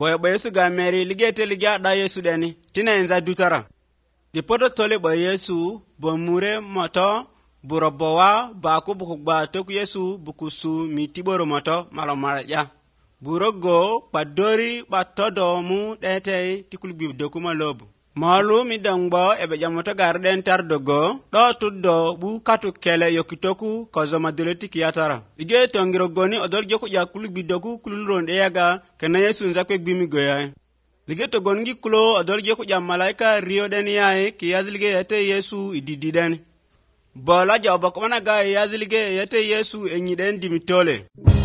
Boy Yesu ga meri ligete ligya da Yesu deni tina enza dutara. Di poto tole boy Yesu bo mure moto burobowa ba ku bukugba toku Yesu bukusu mitiboro moto malomaraja. Burogo padori batodo mu dete tikulbi dokuma lobu. Malu mi dangbo ebe jamoto garden tardogo do tuddo bu katu kele yokitoku kozo maduleti kiyatara. Ige tongiro goni odol joku ya kulbi doku kulunronde yaga kena Yesu nzakwe gbimi goya. Lige to gongi kulo odol joku ya malaika rio deni yae kiyazlige yete Yesu ididideni. Bola jawba kumana ga yazlige yete Yesu enyiden dimitole.